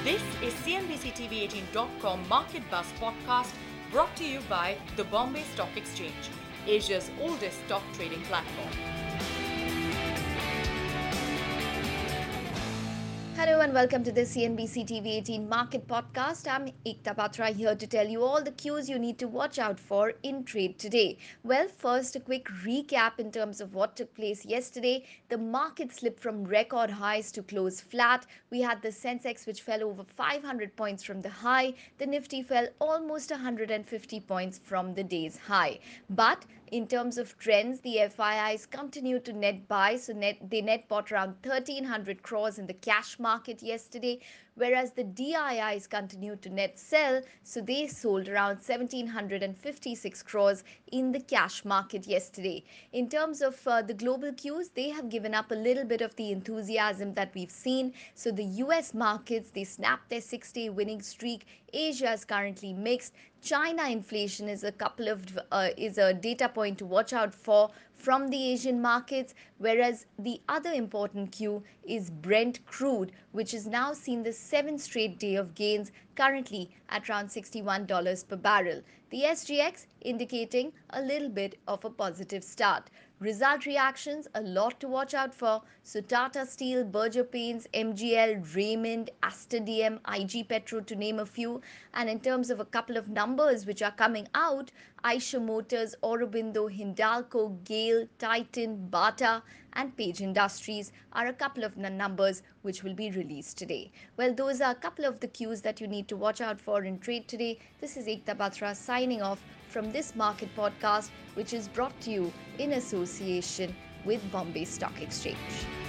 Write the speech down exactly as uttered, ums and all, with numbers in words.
This is C N B C T V eighteen dot com Market Buzz podcast brought to you by the Bombay Stock Exchange, Asia's oldest stock trading platform. Hello and welcome to the C N B C T V eighteen Market Podcast. I'm Ekta Batra here to tell you all the cues you need to watch out for in trade today. Well, first a quick recap in terms of what took place yesterday. The market slipped from record highs to close flat. We had the Sensex which fell over five hundred points from the high. The Nifty fell almost one hundred fifty points from the day's high. But in terms of trends, the F I Is continue to net buy, so net, they net bought around thirteen hundred crores in the cash market yesterday, whereas the D I Is continue to net sell, so they sold around one thousand seven hundred fifty-six crores in the cash market yesterday. In terms of uh, the global cues, they have given up a little bit of the enthusiasm that we've seen. So the U S markets, they snapped their six-day winning streak. Asia is currently mixed. China inflation is a couple of uh, is a data point to watch out for from the Asian markets, whereas the other important cue is Brent crude, which has now seen the seventh straight day of gains, currently at around sixty-one dollars per barrel. The S G X indicating a little bit of a positive start. Result reactions, a lot to watch out for. So Tata Steel, Berger Paints, M G L, Raymond, Aster D M, I G Petro to name a few. And in terms of a couple of numbers which are coming out, Eicher Motors, Aurobindo, Hindalco, Gale, Titan, Bata and Page Industries are a couple of numbers which will be released today. Well, those are a couple of the cues that you need to watch out for in trade today. This is Ekta Batra signing off from this market podcast, which is brought to you in association with Bombay Stock Exchange.